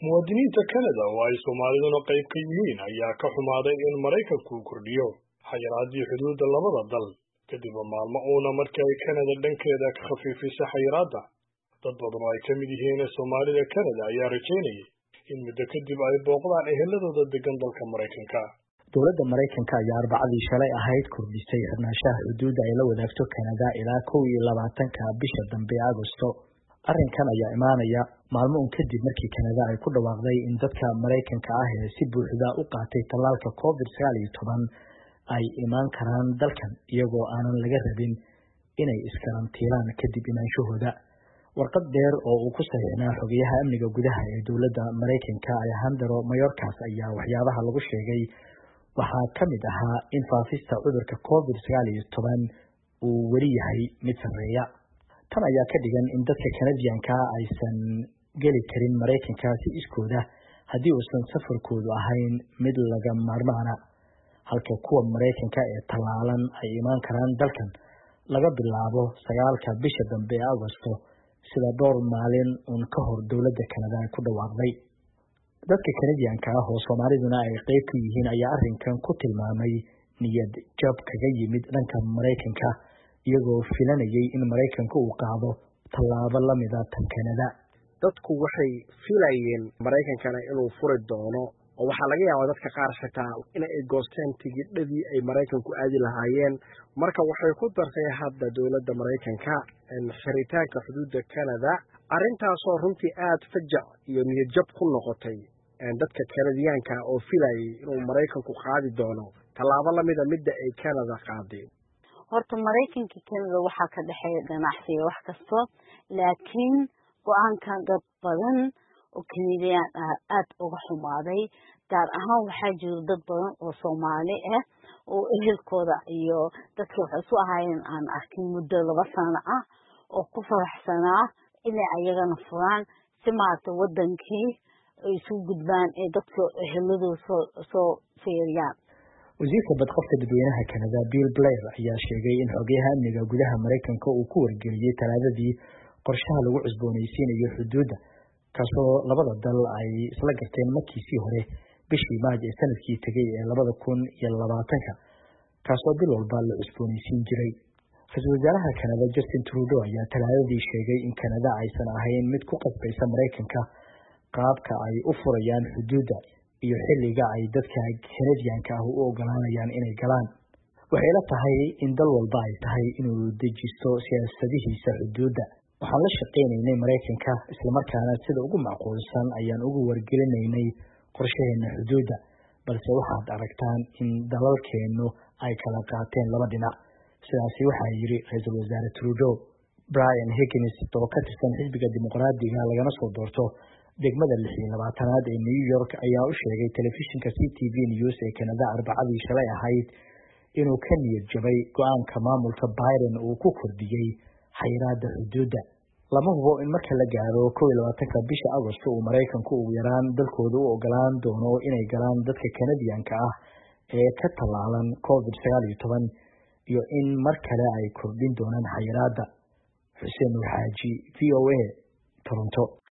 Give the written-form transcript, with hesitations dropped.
muwaadiniinta Canada oo ay Soomaaliduna qayb ka yihiin ayaa ka xumaaday in Maraykanku kordhiyo xayiraadii xuduudda labada dal kadib maalmo uuna markii ay Canada dhankeeda ka khafiifisay xayiraadda. Dad badan oo ay ka mid yihiin Soomaalida Canada ayaa rajaynayay in muddo kadib ay booqdaan eheladooda degan dalka Maraykanka. Dowladda Maraykanka ayaa Arbacadii shalay ahayd kordhisay xirnaanshaha xuduudda ay la wadaagto Canada ilaa 21ka bisha dambe Agoosto. Arrinkan ayaa imaanaya maalmo kadib markii Canada ay ku dhawaaqday in dadka Maraykanka ah ee si buuxda u qaatay tallaalka COVID-19 ay imaan karaan dalkan iyagoo aanan laga rabin inay iskarantiilaan kadib imaanshahooda. Warqad dheer oo uu ku saxiixnaa xogayaha amniga gudaha ee dowladda Maraykanka Alejandro Mayorkas ayaa waxyaabaha lagu sheegay waxaa ka mid ahaa in faafista cudurka COVID-19 uu weli yahay mid sarreeya. Tan ayaa ka dhigan in dadka Canadianka aysan geli karin Maraykanka si iskooda haddii uusan safarkoodu ahayn mid laga maarmaana, halka kuwa Maraykanka ee tallaalan ay imaan karaan dalkan laga bilaabo 9ka bisha dambe Agoosto sida dhowr maalin ka hor dowladda Canada ku dhawaaqday. Dadka Canadianka ah oo Soomaaliduna ay qayb ka yihiin ayaa arrinkan ku tilmaamay niyad jab kaga yimid dhanka Maraykanka iyagoo filanayay in Maraykanku uu qaado tallaabo la mid ah tan Canada. Dadku waxay filayeen Maraykankana inuu furi doono oo waxa laga yaabaa dadka qaar xitaa in ay goosteen tigidhadii ay Maraykanku aadi lahaayeen. Marka waxay ku dartay hadda dowladda Maraykanka in xiritaanka xuduudda Canada arrintaasoo runtii aad fajac iyo niyad jab ku noqotay dadka Canadianka oo filayay inuu Maraykanku qaadi doono tallaabo la mid ah midda ay Canada qaaday. horta Maraykanka Canada waxa ka dhaxeeya ganacsiga wax kasto, laakiin go'aankan dad badan oo Canadian aad uga xumaaday, gaar ahaan waxaa jira dad badan oo Soomaali ah oo ehelkooda iyo dadka waxay soo ahaayeen aan arkin muddo 2 sano ah oo ku faraxsanaa inay ayagana furaan si maanta wadankii ay isu gudbaan ee dadka eheladooda soo fiiriyaan. Wasiirka badqabka dadweynaha Canada Bill Blair ayaa sheegay in xogayaha amniga gudaha Maraykanka uu ku wargeliyay Talaadadii qorshaha lagu cusboonaysiinayo xuduudda kaasoo labada dal ay isla garteen markiisii hore bishii Maaj ee sanadkii tagay ee 2020 kaasoo bil walba la cusboonaysiin jiray. Ra'iisul wasaaraha Canada Justin Trudeau ayaa Talaadadii sheegay in Canada aysan ahayn mid ku qasbaysa Maraykanka qaabka ay u furayaan xuduudda iyo xilliga ay dadka Canadianka ah u ogolaanayaan inay galaan. Waxay la tahay in dal walba ay tahay inuu dejisto siyaasadihiisa xuduudda. Waxaan la shaqeynaynay Maraykanka isla markaana sida ugu macquulsan ayaan ugu wargelinaynay qorshaheena xuduudda, balse waxaad aragtaan in dalalkeenu ay kala qaateen laba dhinac. Sidaasi waxaa yiri Ra'iisul Wasaare Trudeau. Brian Higgins oo ka tirsan xisbiga dimuqraadiga lagana soo doorto degmada 26aad ee New York ayaa u sheegay telefishinka CTV News ee Canada Arbacadii shalay ahayd inuu ka niyad jabay go'aanka maamulka Biden uu ku kordhiyay xayiraadda xuduudda. Lama hubo in marka la gaaro 21ka bisha Agoosto uu Maraykanku ugu yaraan dalkooda u ogolaan doono inay galaan dadka Canadianka ah ee ka tallaalan COVID-19 iyo in mar kale ay kordhin doonaan xayiraadda. Xuseen Xaaji, VOA, Toronto.